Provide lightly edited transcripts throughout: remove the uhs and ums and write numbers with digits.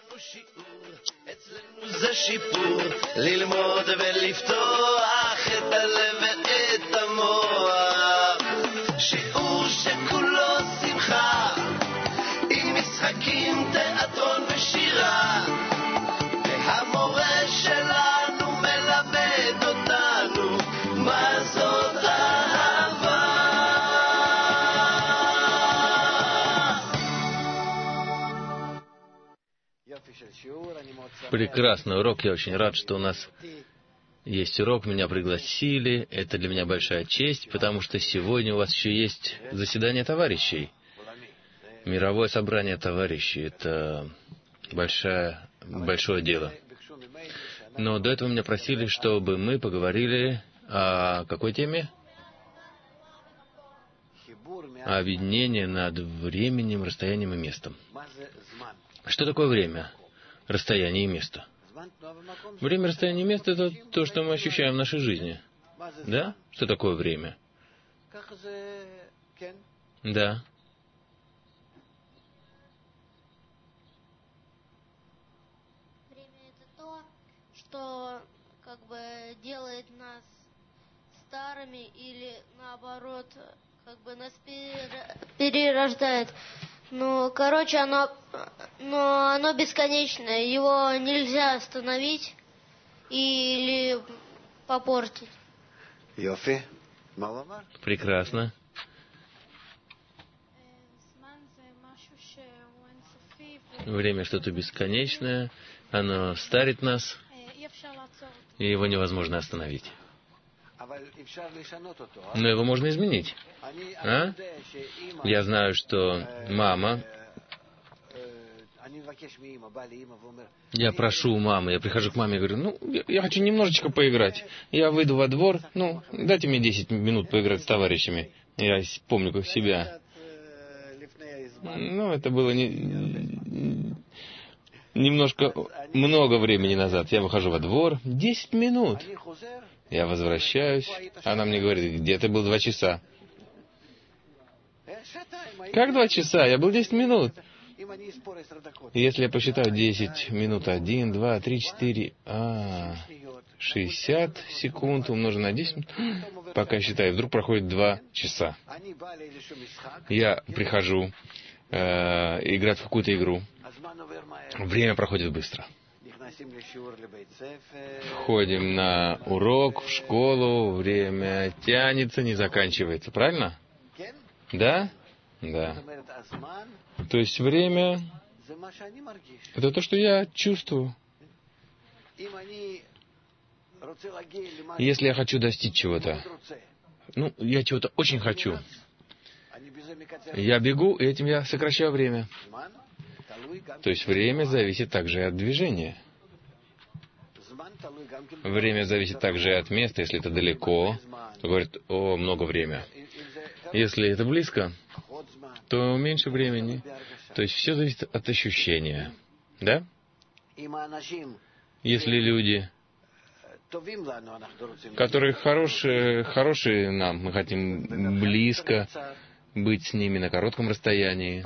אצלנו זה שיפור, ללמוד ולפתוח את הלב ואת המוח. שיעור שכולו שמחה, עם משחקים, תיאטרון ושירה. והמורה שלנו מלמד אותנו מה זאת אהבה. Прекрасный урок. Я очень рад, что у нас есть урок. Меня пригласили. Это для меня большая честь, потому что сегодня у вас еще есть заседание товарищей. Мировое собрание товарищей. Это большое дело. Но до этого меня просили, чтобы мы поговорили о какой теме? О объединении над временем, расстоянием и местом. Что такое время, расстояние и место? Время, расстояние и место — это то, что мы ощущаем в нашей жизни. Да? Что такое время? Да. Время — это то, что как бы делает нас старыми или наоборот, как бы нас перерождает. Ну, короче, оно бесконечное, его нельзя остановить или попортить. Прекрасно. Время что-то бесконечное, оно старит нас, и его невозможно остановить. Но его можно изменить. А? Я знаю, что мама... Я прошу у мамы, я прихожу к маме и говорю, я хочу немножечко поиграть. Я выйду во двор, дайте мне 10 минут поиграть с товарищами. Я помню как себя. Это было немножко много времени назад. Я выхожу во двор, 10 минут. Я возвращаюсь, она мне говорит, где ты был 2 часа? Как 2 часа? Я был 10 минут. Если я посчитаю 10 минут, 1, 2, 3, 4, 60 секунд умножить на 10, пока я считаю, вдруг проходит 2 часа. Я прихожу играть в какую-то игру. Время проходит быстро. Входим на урок, в школу, время тянется, не заканчивается. Правильно? Да? Да. То есть время — это то, что я чувствую. Если я хочу достичь чего-то, я чего-то очень хочу, я бегу, и этим я сокращаю время. То есть время зависит также и от движения. Время зависит также и от места. Если это далеко, то говорят, много времени. Если это близко, то меньше времени. То есть все зависит от ощущения. Да? Если люди, которые хорошие нам, мы хотим близко быть с ними на коротком расстоянии,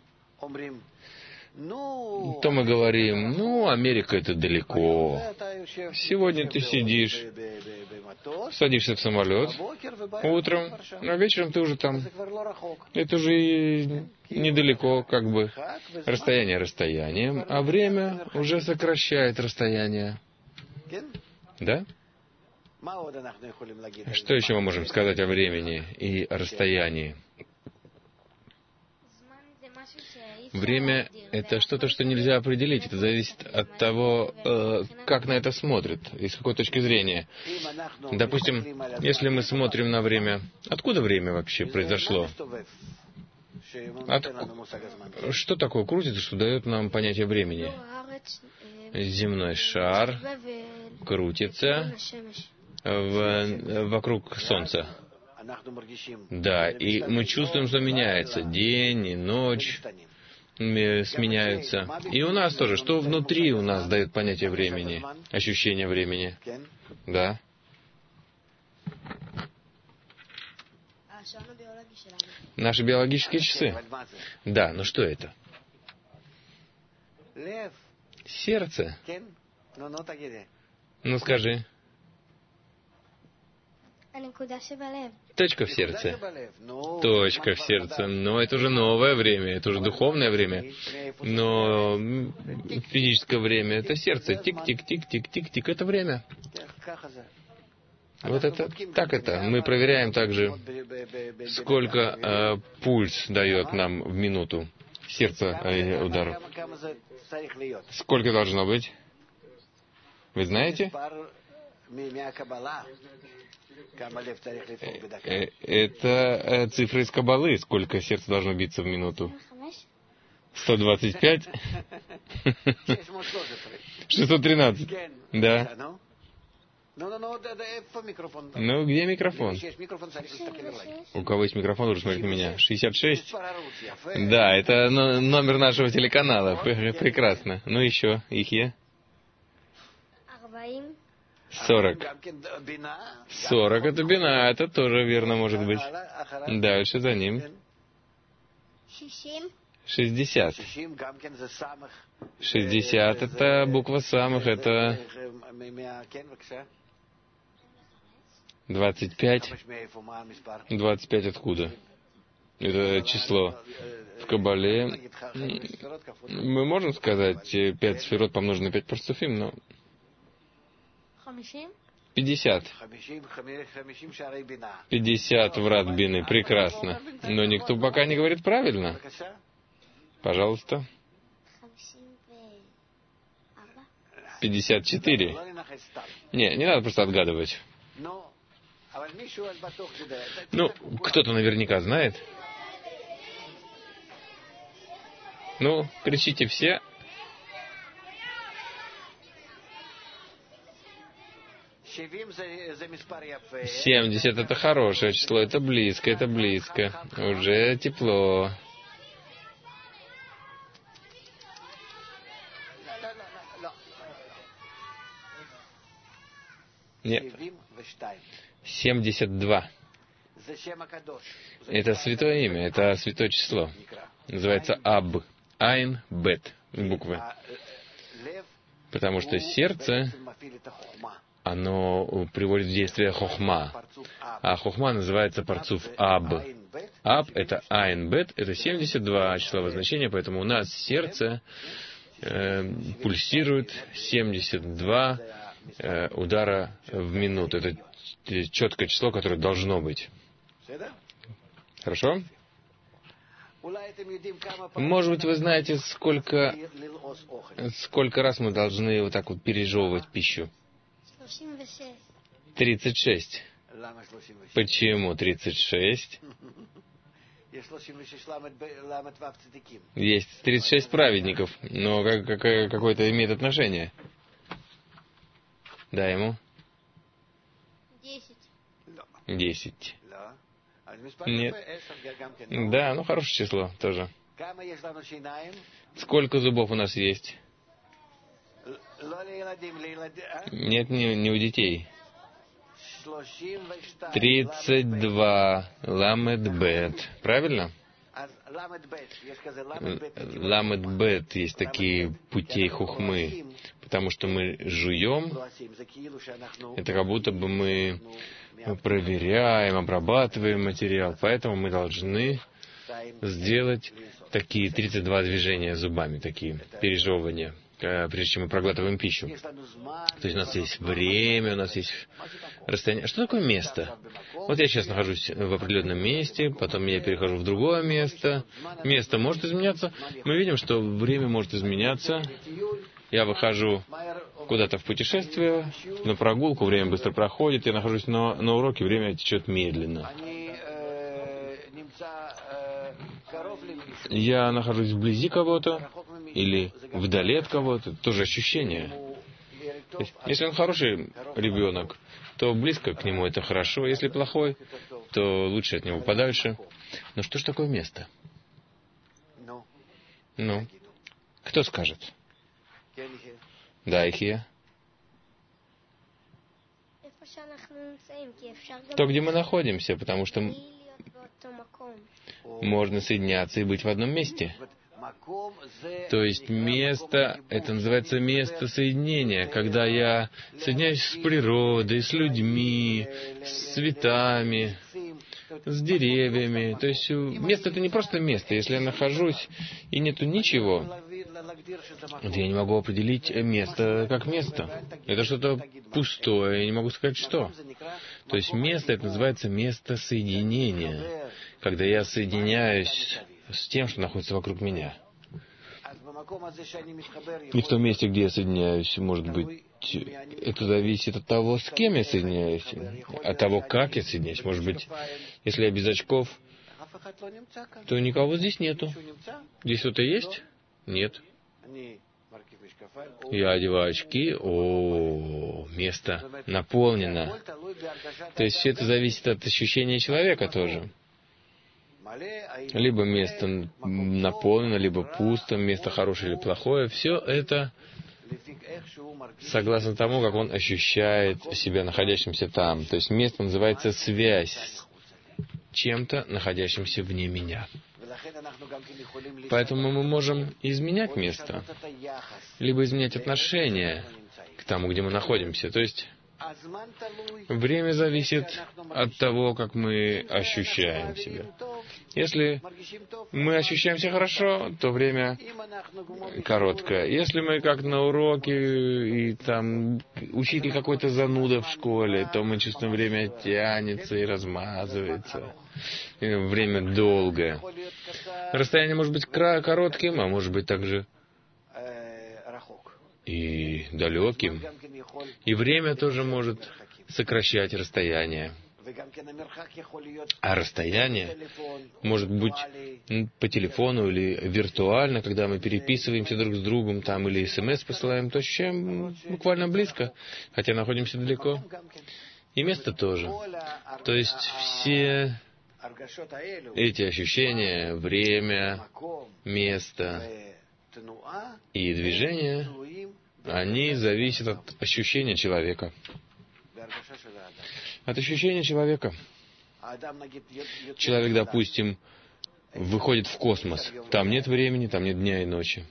то мы говорим, Америка — это далеко. Сегодня ты садишься в самолет утром, а вечером ты уже там. Это уже недалеко, как бы. Расстояние расстоянием, а время уже сокращает расстояние. Да? Что еще мы можем сказать о времени и о расстоянии? Время — это что-то, что нельзя определить. Это зависит от того, как на это смотрят, и с какой точки зрения. Допустим, если мы смотрим на время... Откуда время вообще произошло? Что такое крутится, что дает нам понятие времени? Земной шар крутится вокруг Солнца. Да, и мы чувствуем, что меняется. День и ночь сменяются. И у нас тоже. Что внутри у нас дает понятие времени, ощущение времени? Да. Наши биологические часы. Да, но что это? Сердце. Ну скажи. Точка в сердце. Точка в сердце. Но это уже новое время, это уже духовное время. Но физическое время — это сердце. Тик-тик-тик-тик-тик-тик. Это время. Вот это, так это. Мы проверяем также, сколько пульс дает нам в минуту. Сердце ударов. Сколько должно быть? Вы знаете? Это цифра из Каббалы. Сколько сердце должно биться в минуту? 125? 613. Да. Ну, где микрофон? У кого есть микрофон, уже смотрит на меня. 66? Да, это номер нашего телеканала. Прекрасно. Ну, еще. Ихья? 40. 40 это бина, это тоже верно может быть. Дальше за ним. 60. 60 это буква самых, это 25. 25 откуда? Это число в Каббале. Мы можем сказать 5 сферот помножить на 5 парцуфим, но 50. 50 врат бины. Прекрасно. Но никто пока не говорит правильно. Пожалуйста. 54. Не надо просто отгадывать. Ну, кто-то наверняка знает. Ну, кричите все. 70 это хорошее число, это близко, это близко. Уже тепло. Нет. 72. Это святое имя, это святое число. Называется Аб. Айн, Бет. Буквы. Потому что сердце, оно приводит в действие хохма. А хохма называется парцуф Аб. Аб — это Айн, Бет, это 72 числовое значение, поэтому у нас сердце пульсирует 72 удара в минуту. Это четкое число, которое должно быть. Хорошо? Может быть, вы знаете, сколько раз мы должны вот так вот пережевывать пищу? 36. Почему 36? Есть 36 праведников, но какое-то имеет отношение. Да, ему? 10. Нет. Да, ну хорошее число тоже. Сколько зубов у нас есть? Нет, не у детей. 32. Ламед Бет. Правильно? Ламед Бет. Есть такие путей хухмы. Потому что мы жуем, это как будто бы мы проверяем, обрабатываем материал. Поэтому мы должны сделать такие 32 движения зубами, такие пережевывания, прежде чем мы проглатываем пищу. То есть у нас есть время, у нас есть расстояние. Что такое место? Вот я сейчас нахожусь в определенном месте, потом я перехожу в другое место. Место может изменяться. Мы видим, что время может изменяться. Я выхожу куда-то в путешествие, на прогулку, время быстро проходит, я нахожусь на уроке, время течет медленно. Я нахожусь вблизи кого-то или вдали от кого-то, тоже ощущение. То есть, если он хороший ребенок, то близко к нему это хорошо, если плохой, то лучше от него подальше. Но что ж такое место? Ну, кто скажет? Да, Ихия. То, где мы находимся, потому что можно соединяться и быть в одном месте. То есть место, это называется место соединения, когда я соединяюсь с природой, с людьми, с цветами, с деревьями. То есть место — это не просто место. Если я нахожусь и нету ничего, вот я не могу определить место как место. Это что-то пустое, я не могу сказать, что. То есть место — это называется место соединения, когда я соединяюсь с тем, что находится вокруг меня. И в том месте, где я соединяюсь, может быть, это зависит от того, с кем я соединяюсь, от того, как я соединяюсь. Может быть, если я без очков, то никого здесь нету. Здесь кто-то есть? Нет. Я одеваю очки, место наполнено. То есть все это зависит от ощущения человека тоже. Либо место наполнено, либо пусто, место хорошее или плохое. Все это согласно тому, как он ощущает себя находящимся там. То есть место называется связь с чем-то, находящимся вне меня. Поэтому мы можем изменять место, либо изменять отношение к тому, где мы находимся. То есть время зависит от того, как мы ощущаем себя. Если мы ощущаем себя хорошо, то время короткое. Если мы как на уроке, и там учитель какой-то зануда в школе, то мы чувствуем, время тянется и размазывается. И время долгое. Расстояние может быть коротким, а может быть также и далеким. И время тоже может сокращать расстояние. А расстояние может быть по телефону или виртуально, когда мы переписываемся друг с другом, там, или СМС посылаем, то ощущаем буквально близко, хотя находимся далеко. И место тоже. То есть все эти ощущения, время, место и движение, они зависят от ощущения человека. От ощущения человека. Человек, допустим, выходит в космос. Там нет времени, там нет дня и ночи.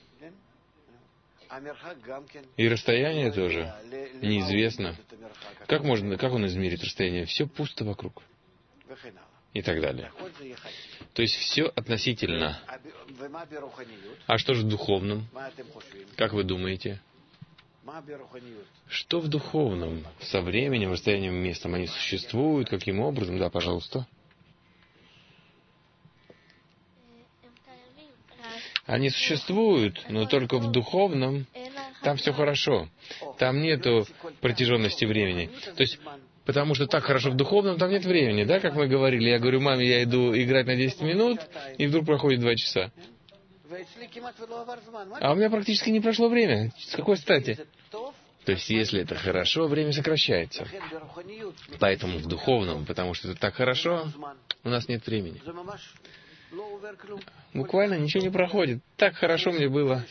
И расстояние тоже неизвестно. Как он измерит расстояние? Все пусто вокруг. И так далее. То есть все относительно. А что же в духовном? Как вы думаете? Что в духовном? Со временем, расстоянием, местом они существуют? Каким образом? Да, пожалуйста. Они существуют, но только в духовном. Там все хорошо. Там нету протяженности времени. То есть, потому что так хорошо в духовном, там нет времени, да, как мы говорили. Я говорю, маме, я иду играть на 10 минут, и вдруг проходит 2 часа. А у меня практически не прошло время. С какой стати? То есть, если это хорошо, время сокращается. Поэтому в духовном, потому что это так хорошо, у нас нет времени. Буквально ничего не проходит. Так хорошо мне было,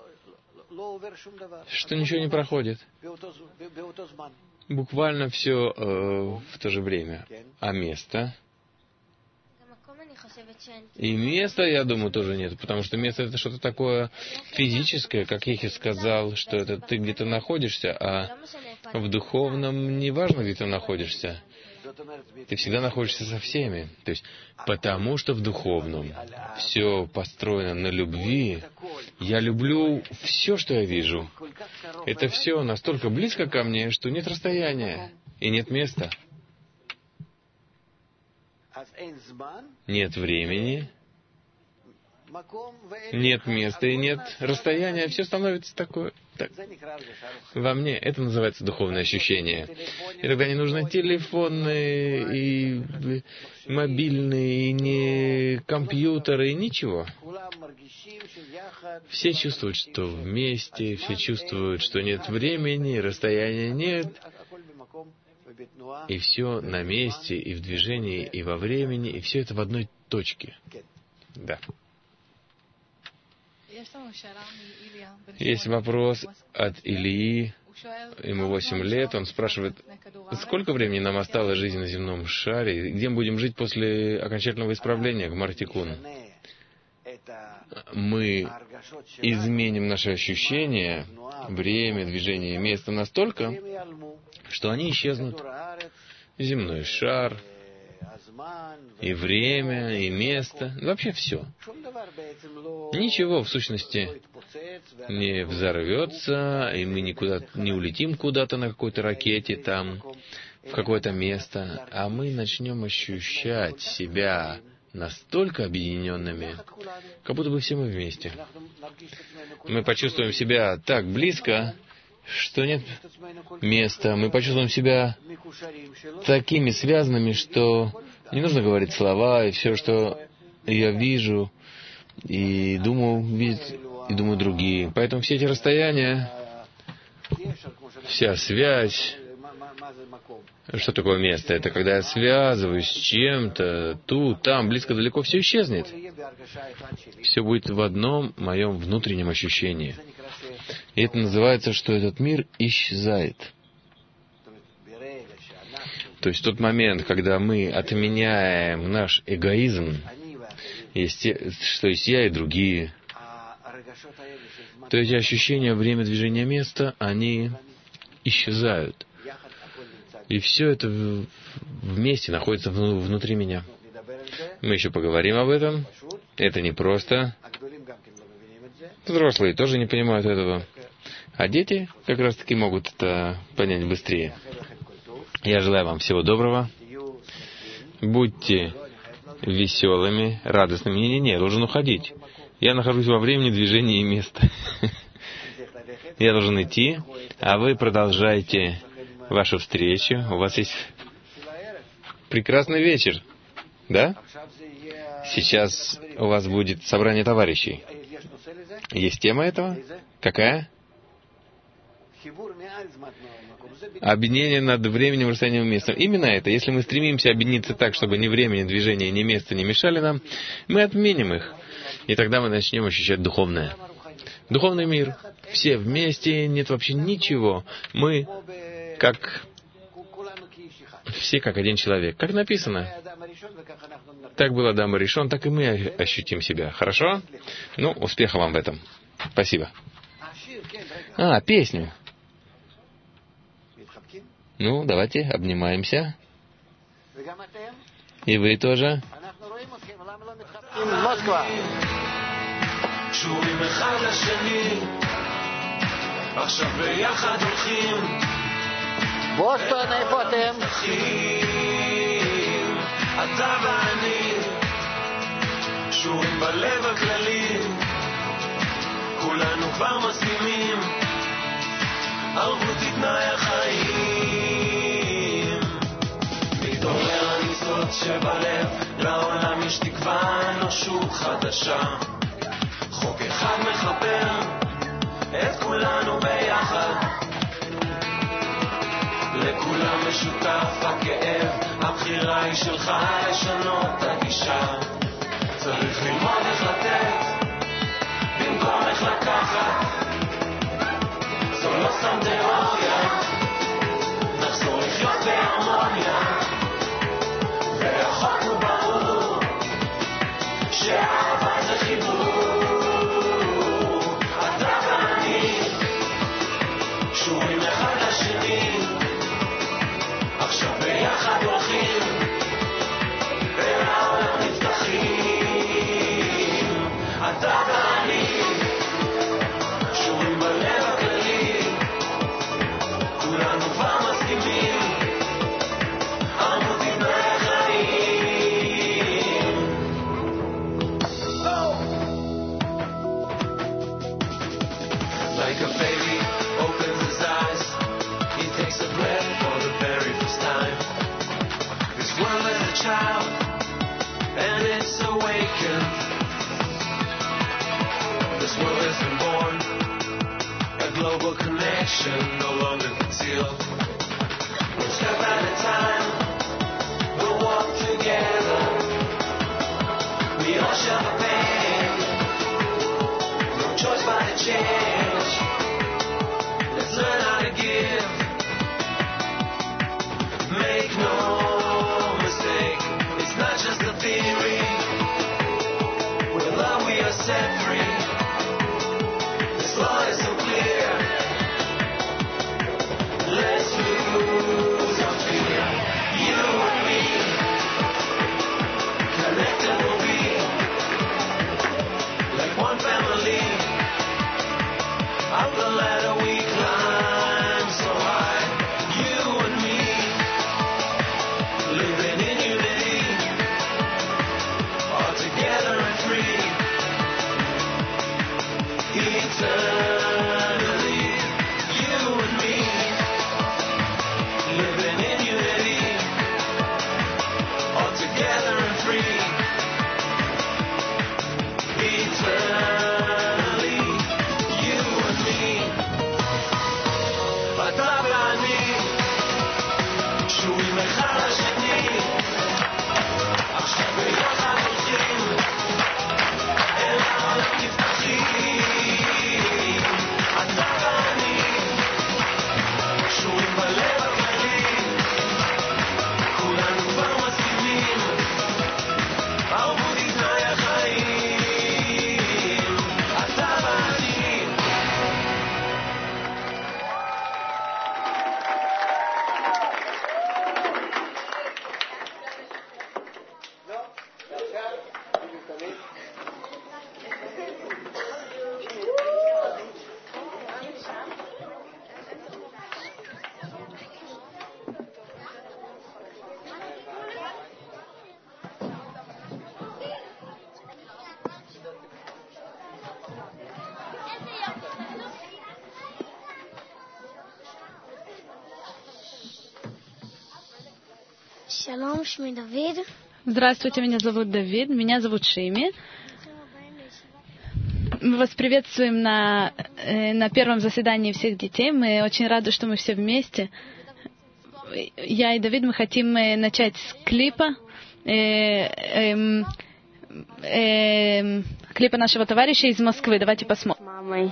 что ничего не проходит. Буквально все в то же время. А место? И места, я думаю, тоже нет, потому что место — это что-то такое физическое, как Ехи сказал, что это ты где-то находишься, а в духовном не важно, где ты находишься. Ты всегда находишься со всеми. То есть, потому что в духовном все построено на любви, я люблю все, что я вижу. Это все настолько близко ко мне, что нет расстояния и нет места. Нет времени, нет места и нет расстояния. Все становится такое. Так. Во мне это называется духовное ощущение. И тогда не нужны телефоны, и мобильные, и не компьютеры, и ничего. Все чувствуют, что вместе, все чувствуют, что нет времени, расстояния нет. И все на месте, и в движении, и во времени, и все это в одной точке. Да. Есть вопрос от Ильи, ему 8 лет, он спрашивает, сколько времени нам осталось жизни на земном шаре, где мы будем жить после окончательного исправления, Гмар Тикун? мы изменим наши ощущения, время, движение, место настолько, что они исчезнут. Земной шар, и время, и место, вообще все. Ничего, в сущности, не взорвется, и мы никуда не улетим куда-то на какой-то ракете там, в какое-то место, а мы начнем ощущать себя настолько объединенными, как будто бы все мы вместе. Мы почувствуем себя так близко, что нет места. Мы почувствуем себя такими связанными, что не нужно говорить слова, и все, что я вижу, и думаю, видят, и думаю другие. Поэтому все эти расстояния, вся связь. Что такое место? Это когда я связываюсь с чем-то, тут, там, близко, далеко, все исчезнет. Все будет в одном моем внутреннем ощущении. И это называется, что этот мир исчезает. То есть в тот момент, когда мы отменяем наш эгоизм, что есть я и другие, то эти ощущения, время, движения, места, они исчезают. И все это вместе находится внутри меня. Мы еще поговорим об этом. Это непросто. Взрослые тоже не понимают этого. А дети как раз-таки могут это понять быстрее. Я желаю вам всего доброго. Будьте веселыми, радостными. Не-не-не, я должен уходить. Я нахожусь во времени, движении и места. Я должен идти, а вы продолжайте вашу встречу. У вас есть прекрасный вечер, да? Сейчас у вас будет собрание товарищей. Есть тема этого? Какая? Объединение над временем, расстоянием и местом. Именно это. Если мы стремимся объединиться так, чтобы ни время, ни движение, ни место не мешали нам, мы отменим их. И тогда мы начнем ощущать духовное. Духовный мир. Все вместе, нет вообще ничего. Мы все как один человек. Как написано. Так был Адам решен, так и мы ощутим себя. Хорошо? Ну, успеха вам в этом. Спасибо. Песню. Ну, давайте обнимаемся. И вы тоже. Москва. קשורים אחד לשני, עכשיו ביחד הולכים. בוסטון, איפה אתם? אתה ואני, קשורים בלב הכללי, כולנו כבר מסכימים, ערבות היא תנאי החיים. מתעורר הניצוץ שבלב, לעולם יש תקווה, אנושות חדשה. חוק אחד מחבר את כולנו ביחד, לכולם משותף הכאב, הבחירה היא שלך לשנות את הגישה. צריך ללמוד איך לתת במקום איך לקחת, זו לא סתם תיאוריה, נחזור לחיות בהרמוניה, והחוק הוא ברור שהאהבה זה חיבור. קשורים אחד לשני, עכשיו ביחד הולכים, ולעולם נפתחים. אתה ואני, קשורים בלב הכללי, כולנו כבר מסכימים, ערבות היא תנאי החיים. Like a baby opens his eyes, he takes a breath for the very first time. This world is a child, and it's awakened. This world has been born, a global connection, no longer concealed. One step at a time, we'll walk together. We all share the pain, no choice but to change. Let's learn how to give. Make no mistake, it's not just a theory. With love we are set free. This law is so clear. Let's lose our fear. You and me, connected we'll be, like one family. Up the ladder we climb so high. You and me, living in unity, all together and free. Eternally, you and me, living in unity, all together and free. Eternally, you and me. אתה ואני, שרויים אחד לשני, עכשיו ביחד הולכים, אל העולם נפתחים. אתה ואני, שרויים בלב הכללי, כולנו כבר מסכימים, ערבות היא תנאי החיים. אתה ואני. Шалом, шми Давид. Здравствуйте, меня зовут Давид, меня зовут Шими. Мы вас приветствуем на первом заседании всех детей. Мы очень рады, что мы все вместе. Я и Давид, мы хотим начать с клипа. Клипа нашего товарища из Москвы. Давайте посмотрим. Мамой.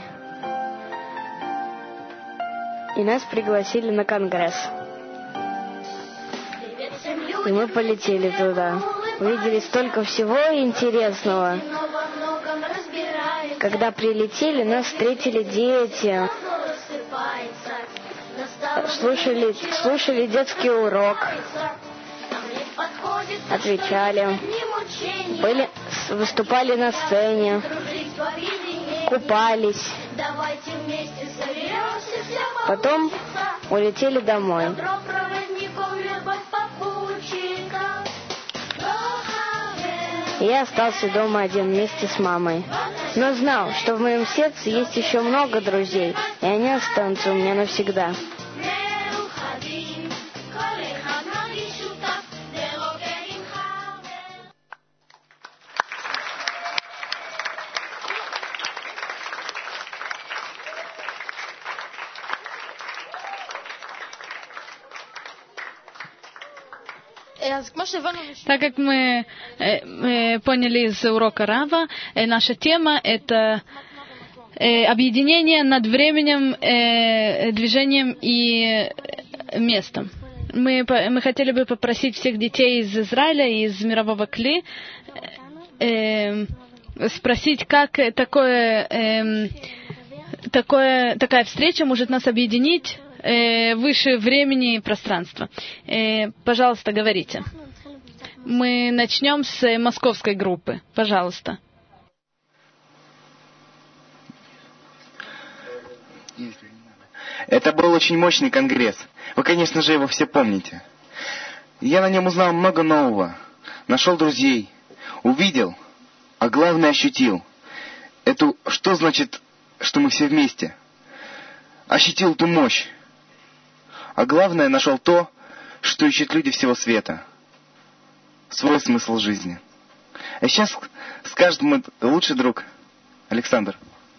И нас пригласили на конгресс. И мы полетели туда. Увидели столько всего интересного. Когда прилетели, нас встретили дети. Слушали детский урок. Отвечали. Выступали на сцене. Купались. Потом улетели домой. Я остался дома один вместе с мамой. Но знал, что в моем сердце есть еще много друзей, и они останутся у меня навсегда. Так как мы поняли из урока Рава, наша тема — это объединение над временем, движением и местом. Мы хотели бы попросить всех детей из Израиля и из мирового Кли спросить, как такая встреча может нас объединить выше времени и пространства. Пожалуйста, говорите. Мы начнем с московской группы. Пожалуйста. Это был очень мощный конгресс. Вы, конечно же, его все помните. Я на нем узнал много нового. Нашел друзей. Увидел, а главное ощутил. Что значит, что мы все вместе? Ощутил ту мощь. А главное, нашел то, что ищут люди всего света. Свой смысл жизни. А сейчас скажет мой лучший друг Александр.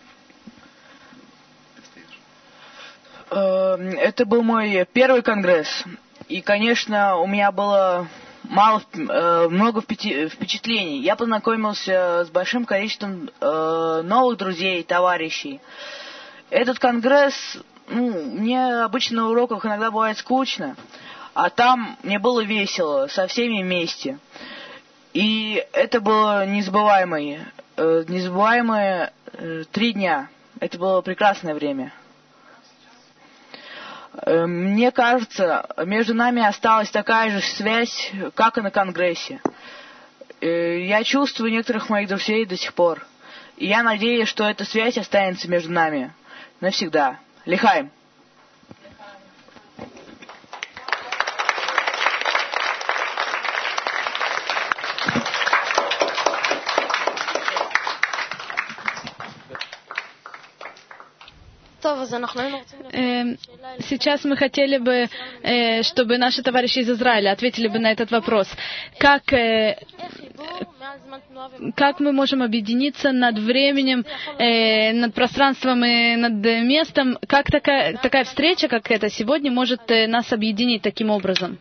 Это был мой первый конгресс. И, конечно, у меня было много впечатлений. Я познакомился с большим количеством новых друзей, товарищей. Этот конгресс, мне обычно на уроках иногда бывает скучно, а там мне было весело, со всеми вместе. И это было незабываемый незабываемые 3 дня. Это было прекрасное время. Мне кажется, между нами осталась такая же связь, как и на Конгрессе. Я чувствую некоторых моих друзей до сих пор. И я надеюсь, что эта связь останется между нами навсегда. Лихаим! Сейчас мы хотели бы, чтобы наши товарищи из Израиля ответили бы на этот вопрос. Как мы можем объединиться над временем, над пространством и над местом? Как такая встреча, как эта сегодня, может нас объединить таким образом?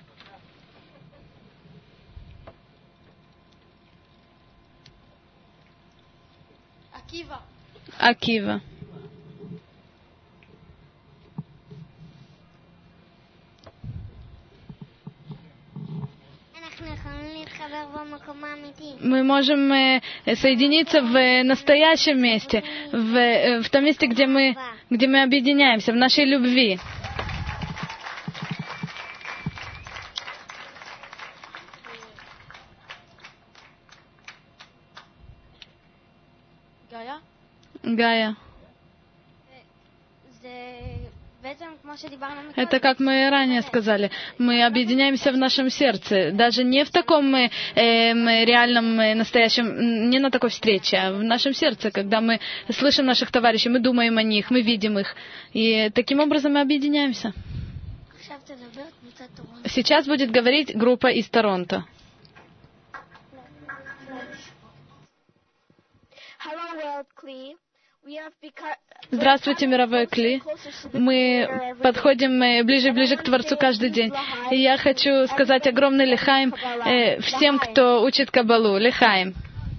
Акива. Мы можем соединиться в настоящем месте, в том месте, где мы объединяемся, в нашей любви. Гая. Это, как мы ранее сказали, мы объединяемся в нашем сердце, даже не в таком реальном, настоящем, не на такой встрече, а в нашем сердце, когда мы слышим наших товарищей, мы думаем о них, мы видим их, и таким образом мы объединяемся. Сейчас будет говорить группа из Торонто. Здравствуйте, мировой Кли. Мы подходим ближе и ближе к Творцу каждый день. И я хочу сказать огромный лихаим всем, кто учит Каббалу. Лихаим.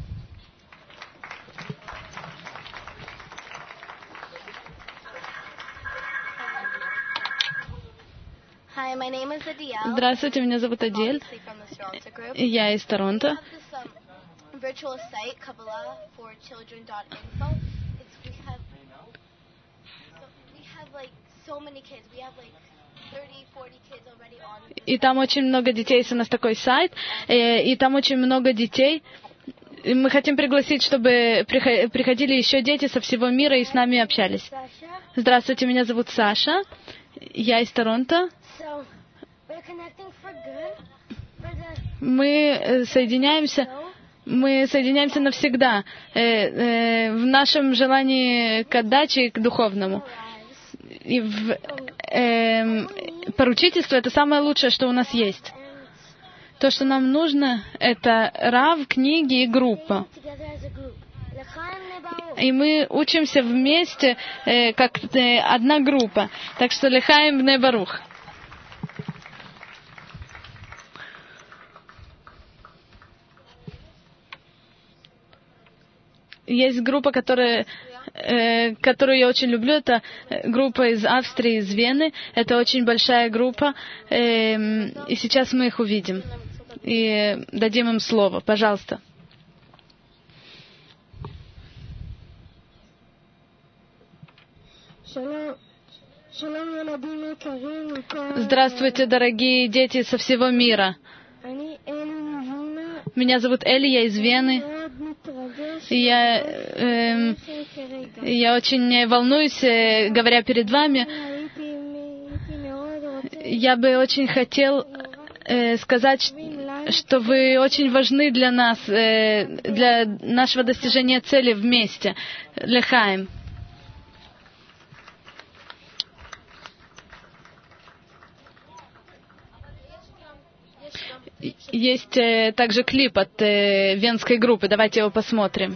Здравствуйте, меня зовут Адель. Я из Торонто. И там очень много детей, есть у нас такой сайт, и там очень много детей. И мы хотим пригласить, чтобы приходили еще дети со всего мира и с нами общались. Здравствуйте, меня зовут Саша, я из Торонто. Мы соединяемся навсегда в нашем желании к отдаче и к духовному. И поручительство — это самое лучшее, что у нас есть. То, что нам нужно, это рав, книги и группа. И мы учимся вместе, как одна группа. Так что лихаим бней барух. Есть группа, которую я очень люблю, это группа из Австрии, из Вены. Это очень большая группа, и сейчас мы их увидим. И дадим им слово. Пожалуйста. Здравствуйте, дорогие дети со всего мира. Меня зовут Эли, я из Вены. Я очень волнуюсь, говоря перед вами. Я бы очень хотел сказать, что вы очень важны для нас, для нашего достижения цели вместе. Лехаим. Есть также клип от венской группы. Давайте его посмотрим.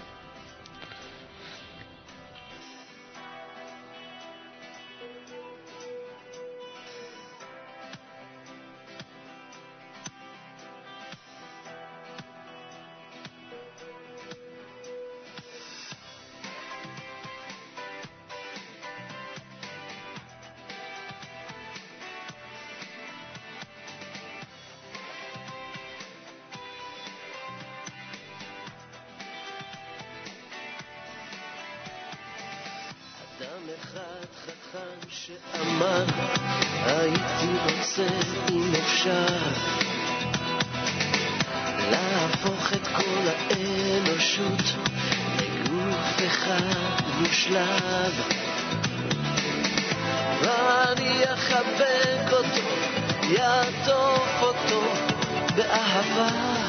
אדם אחד חכם שאמר, הייתי רוצה אם אפשר להפוך את כל האנושות לגוף אחד מושלם, ואני אחבק אותו, יעטוף אותו באהבה,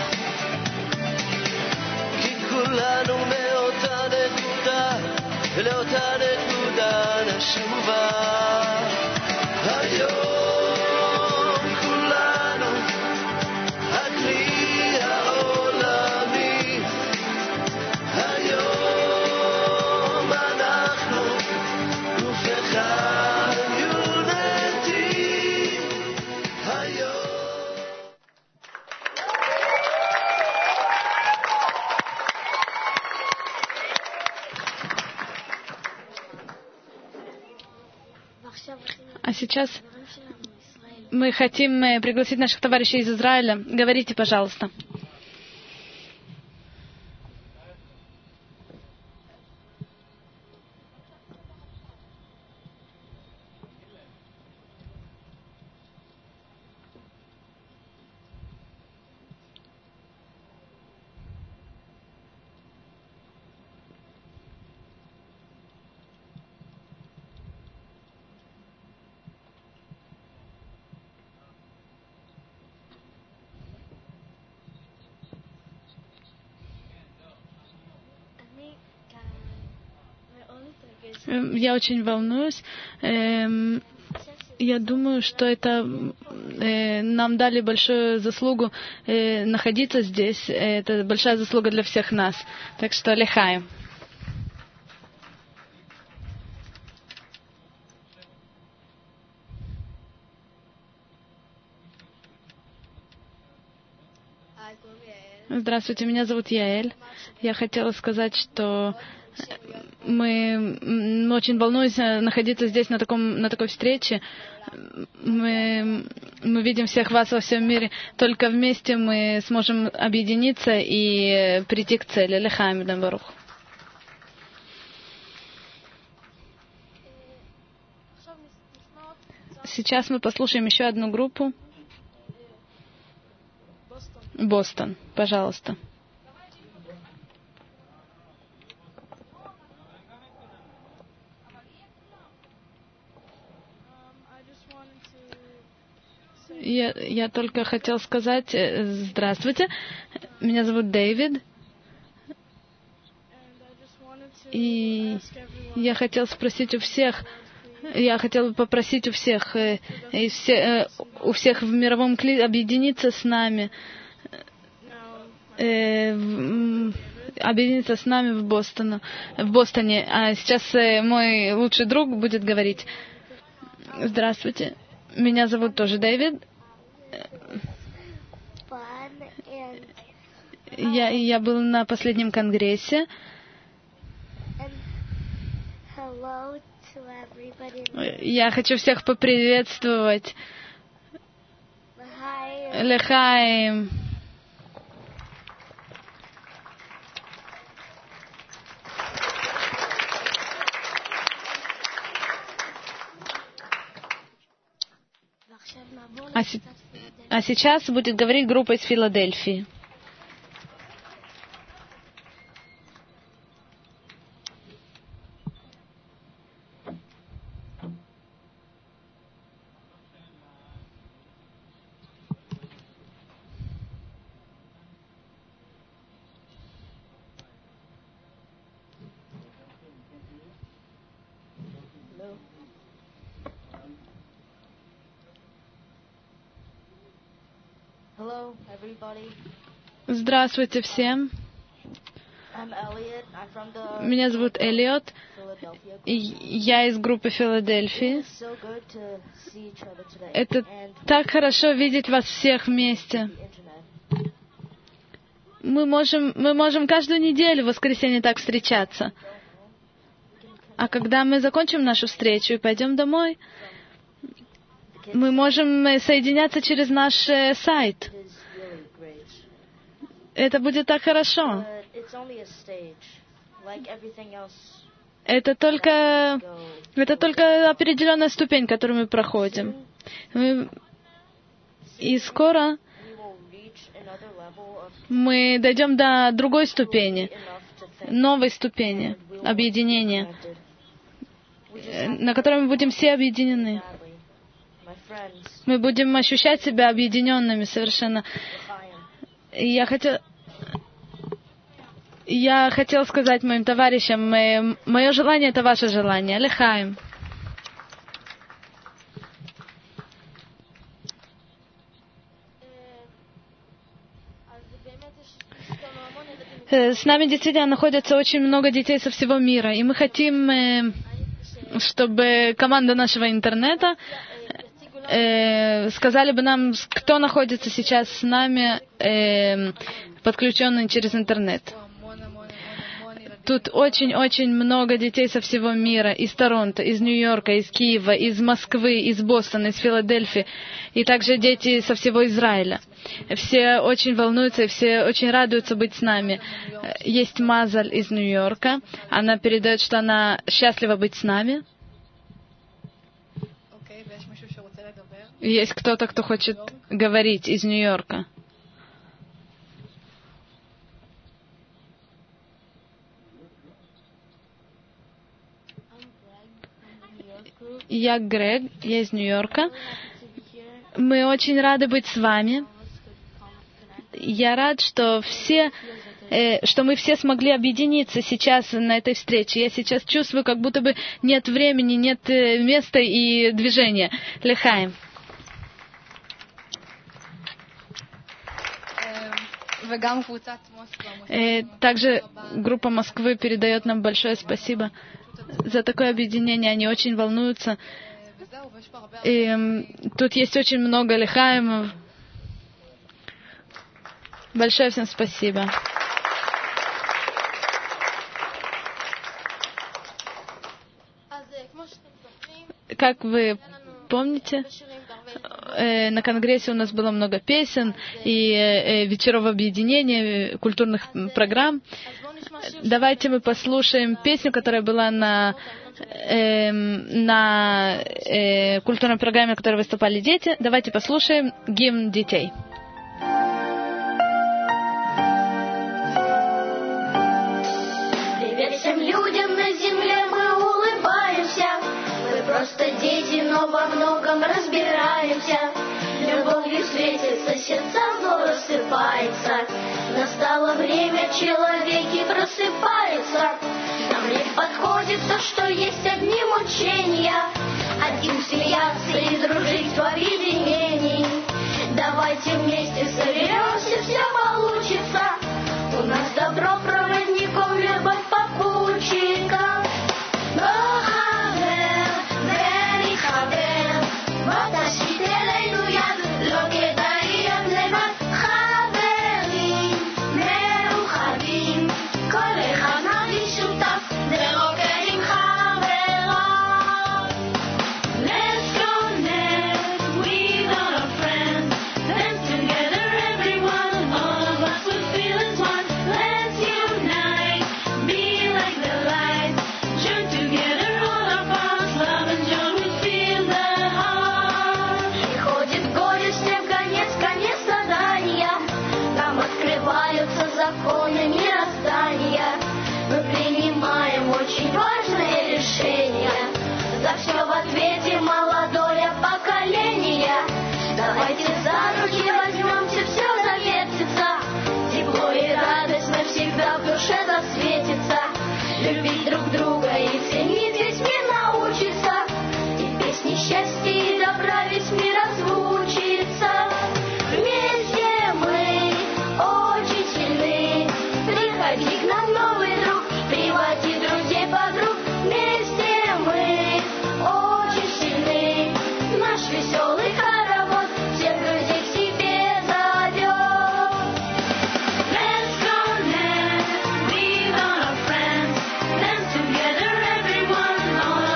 כי כולנו מאותה נקודה, ולאותה נקודה נשובה. היום כולנו הכלי העולמי, היום אנחנו גוף אחד יונתי, היום. А сейчас мы хотим пригласить наших товарищей из Израиля. Говорите, пожалуйста. Я очень волнуюсь. Я думаю, что это нам дали большую заслугу находиться здесь. Это большая заслуга для всех нас. Так что лехаем. Здравствуйте, меня зовут Яэль. Я хотела сказать, что мы очень волнуемся находиться здесь на такой встрече. Мы видим всех вас во всем мире. Только вместе мы сможем объединиться и прийти к цели. Лехаим бен барух. Сейчас мы послушаем еще одну группу. Бостон, пожалуйста. Я только хотел сказать здравствуйте. Меня зовут Дэвид. И я хотел спросить у всех, я хотел попросить у всех в мировом клире объединиться с нами. Объединиться с нами в Бостоне. А сейчас мой лучший друг будет говорить. Здравствуйте. Меня зовут тоже Дэвид. Я был на последнем конгрессе. Я хочу всех поприветствовать. Лехаим. А сейчас будет говорить группа из Филадельфии. Здравствуйте всем. Меня зовут Эллиот. Я из группы Филадельфии. Это так хорошо видеть вас всех вместе. Мы можем каждую неделю в воскресенье так встречаться. А когда мы закончим нашу встречу и пойдем домой, мы можем соединяться через наш сайт. Это будет так хорошо. Это только определенная ступень, которую мы проходим. И скоро мы дойдем до другой ступени, новой ступени объединения, на которой мы будем все объединены. Мы будем ощущать себя объединенными совершенно. Я хотел сказать моим товарищам, мое желание — это ваше желание. Лехаим. С нами действительно находится очень много детей со всего мира, и мы хотим, чтобы команда нашего интернета сказали бы нам, кто находится сейчас с нами, подключенный через интернет. Тут очень-очень много детей со всего мира, из Торонто, из Нью-Йорка, из Киева, из Москвы, из Бостона, из Филадельфии, и также дети со всего Израиля. Все очень волнуются и все очень радуются быть с нами. Есть Мазаль из Нью-Йорка. Она передает, что она счастлива быть с нами. Есть кто-то, кто хочет говорить из Нью-Йорка. Я Грег, я из Нью-Йорка. Мы очень рады быть с вами. Я рад, что мы все смогли объединиться сейчас на этой встрече. Я сейчас чувствую, как будто бы нет времени, нет места и движения. Лехаим. Также группа Москвы передает нам большое спасибо за такое объединение. Они очень волнуются. И тут есть очень много лехаимов. Большое всем спасибо. Как вы помните, на конгрессе у нас было много песен и вечеров объединения, культурных программ. Давайте мы послушаем песню, которая была на культурной программе, на которой выступали дети. Давайте послушаем гимн детей. Привет всем людям на земле, мы улыбаемся. Мы просто дети, но во многом разбираемся. Любовью светится, сердца зло рассыпается. Настало время, человеки просыпаются. Нам лишь подходит то, что есть одни мучения. Один смеяться и дружить в объединении. Давайте вместе соберемся, все получится. У нас добро проводником, любовь попутчиком. За все в ответе молодое поколение. Давайте за руки возьмемся, все завертится. Тепло и радость навсегда в душе засветится. Любить друг друга и ценить весь мир научится. И песни счастья и добра весь мир озвучится. Вместе мы очень сильны. Приходи к нам, новый друг, приводи друзей, подруг. Вместе мы очень сильны. Наш веселый хоровод всех друзей к себе зовет. Let's connect with all our friends. Dance together, everyone, all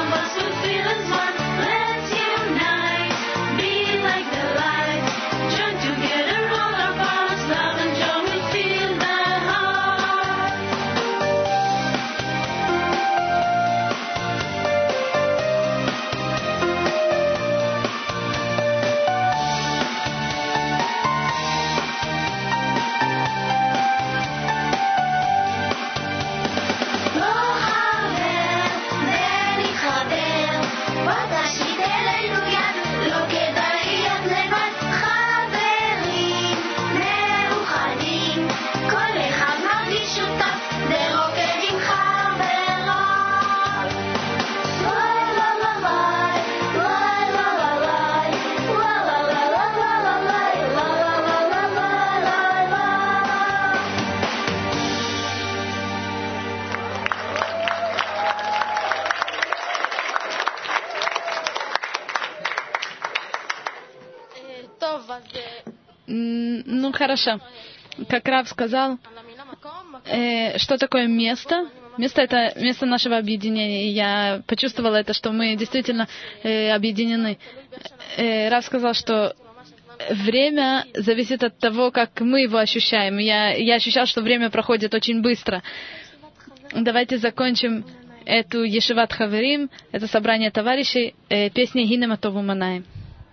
Ну, хорошо. Как Рав сказал, что такое место? Место — это место нашего объединения. И я почувствовала это, что мы действительно объединены. Рав сказал, что время зависит от того, как мы его ощущаем. Я ощущал, что время проходит очень быстро. Давайте закончим эту Ешиват Хаверим, это собрание товарищей, песней Гинем Атову Манаем.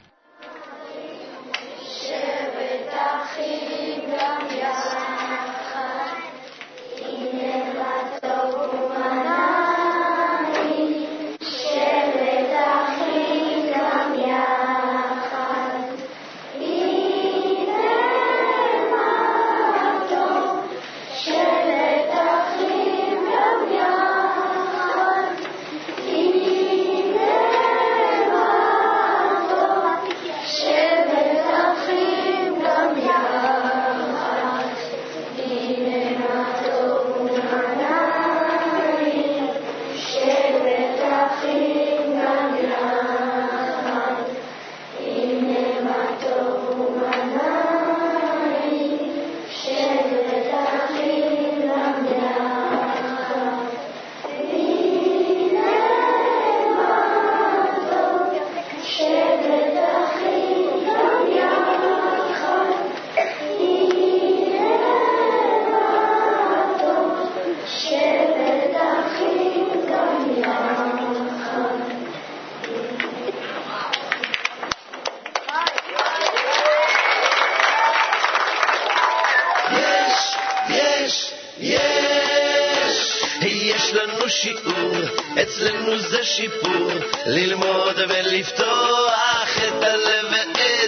יש לנו שיעור, אצלנו זה שיפור, ללמוד ולפתוח את הלב